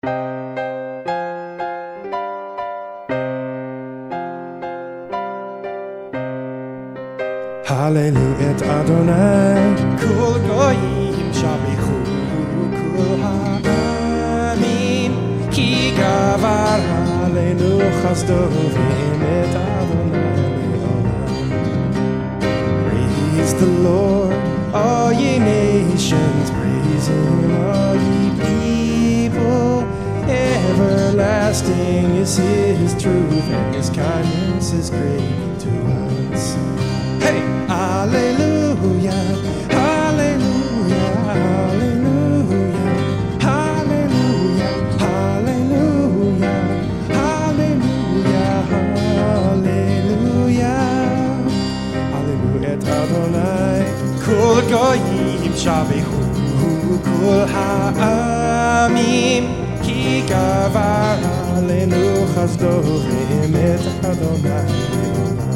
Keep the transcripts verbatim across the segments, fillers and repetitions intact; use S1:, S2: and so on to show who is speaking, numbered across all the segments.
S1: Hallelujah et Adonai, kol goyim shabichu, kol ha'amim, ki gavar aleinu chasdo v'emet Adonai le'olam. Praise the Lord, all ye nations, praise Him, all ye people. Everlasting is His truth, and His kindness is great to us. Hey! Hallelujah, hallelujah, hallelujah, hallelujah, hallelujah, hallelujah, hallelujah. Hallelujah et Adonai, kol goyim shabichu, kol ha'amim, ki gavar aleinu chasdo v'emet Adonai le'olam.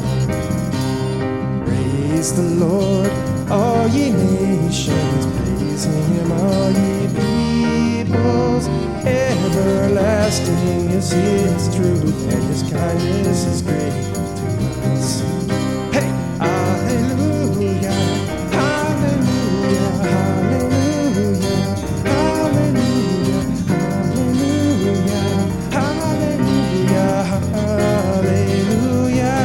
S1: Praise the Lord, all ye nations, praise Him, all ye peoples. Everlasting is His truth, and His kindness is great to us. Hey! Hallelujah, hallelujah, hallelujah, hallelujah, hallelujah, hallelujah, hallelujah.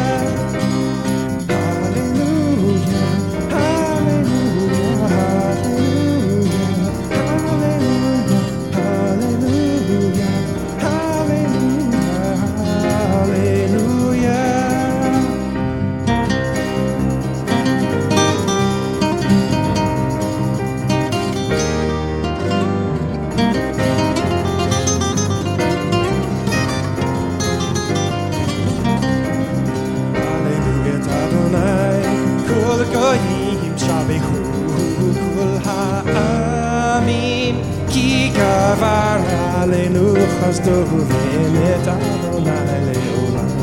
S1: Goyim shabichu, kol ha'amim, ki gavar aleinu chasdo v'emet Adonai le'olam.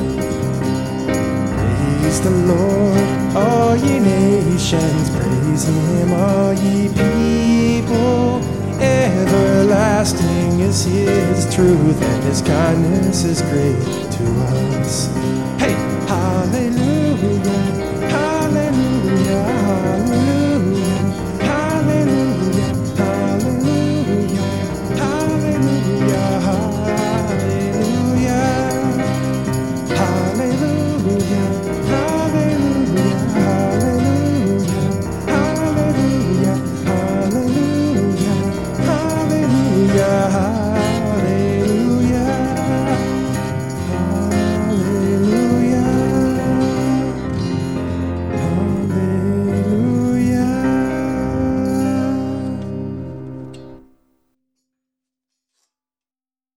S1: Praise the Lord, all ye nations, praise Him, all ye people. Everlasting is His truth, and His kindness is great to us. Hey! Hallelujah,